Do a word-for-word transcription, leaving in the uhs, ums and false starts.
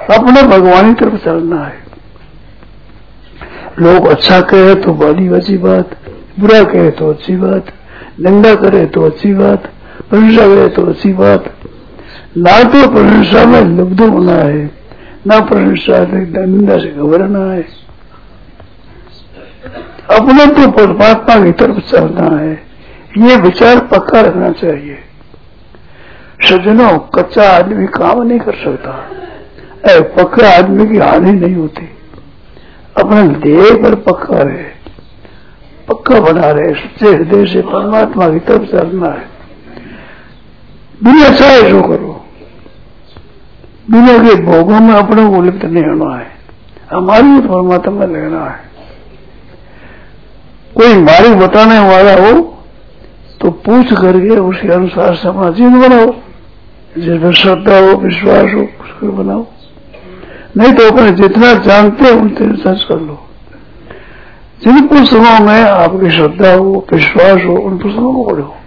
अपने भगवान की तरफ चलना है। लोग अच्छा कहे तो बड़ी अच्छी बात, बुरा कहे तो अच्छी बात, निंदा करे तो अच्छी बात, प्रशंसा करे तो अच्छी बात। ना तो प्रशंसा में लुब्ध होना है, ना प्रशंसा निंदा से घबराना है। अपने तो परमात्मा की तरफ चलना है, ये विचार पक्का रखना चाहिए। सज्जनों, कच्चा आदमी काम नहीं कर सकता, ऐ पक्का आदमी की हानि नहीं होती। अपने देह पर पक्का रहे, पक्का बना रहे, सच्चे हृदय से परमात्मा की तरफ चलना है। बिना चाहे जो करो, बिना के भोगों में अपने को लिप्त नहीं होना है, हमारी परमात्मा में लगना है। कोई मार्ग बताने वाला हो तो पूछ करके उसके अनुसार अपना जीवन बनाओ, जिसमें श्रद्धा हो, विश्वास हो, उसको बनाओ। नहीं तो अपने जितना जानते हो उनसे सर्च कर लो। जिन पुस्तकों में आपकी श्रद्धा हो, विश्वास हो, उन पुस्तकों को पढ़ो।